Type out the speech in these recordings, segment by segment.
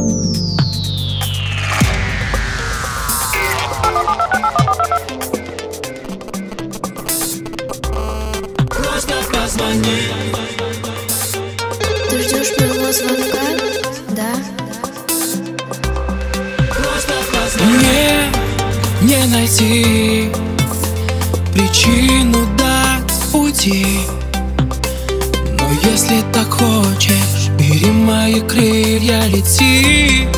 Просто позвони. Ты ждешь моего звонка, да? Просто позвони. Не найти причину дать уйти. Но если так хочешь, бери мои крылья, лети.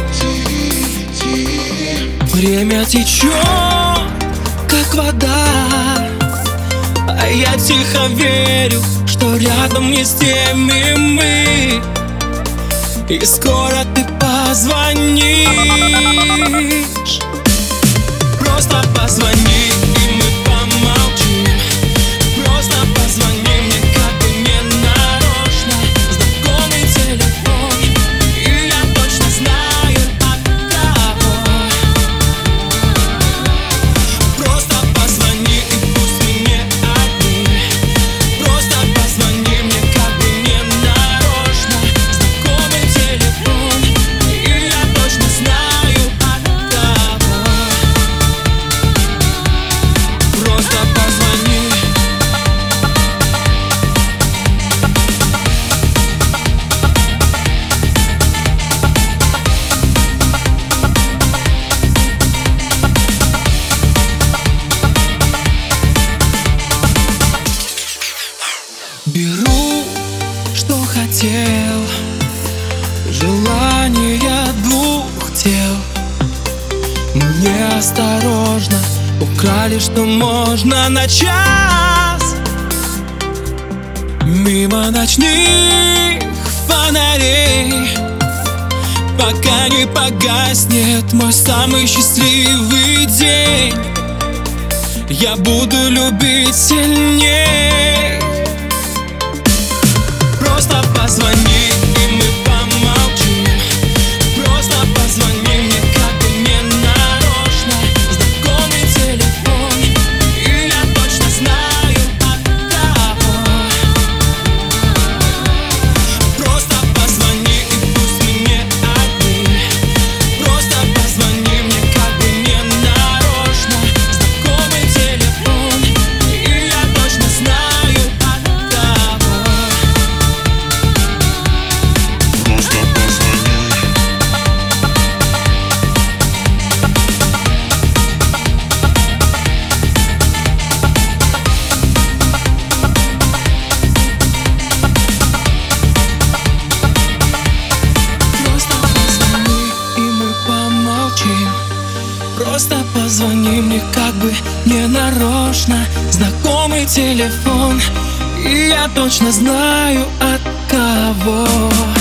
Время течет, как вода, а я тихо верю, что рядом не с теми мы. И скоро ты позвонишь. Просто позвони, и мы помолчим. Просто позвони мне, как бы не нарочно. Знакомый телефон, и я точно знаю, от кого. Просто позвони, и пусть мы не одни. Просто позвони мне, как бы не нарочно. Знакомый телефон, и я точно знаю, от кого. Просто позвони. Беру, что хотел, желание двух тел. Мне осторожно украли, что можно на час. Мимо ночных фонарей, пока не погаснет мой самый счастливый день. Я буду любить сильней. Просто позвони, и мы помолчим. Просто позвони мне, как бы не нарочно. Знакомый телефон, и я точно знаю, от кого. Просто позвони, и пусть мы не одни. Просто позвони мне, как бы не нарочно. Знакомый телефон, и я точно знаю, от кого. Просто позвони. Просто позвони, и мы помолчим. Просто позвони мне, как бы не нарочно. Знакомый телефон, и я точно знаю, от кого.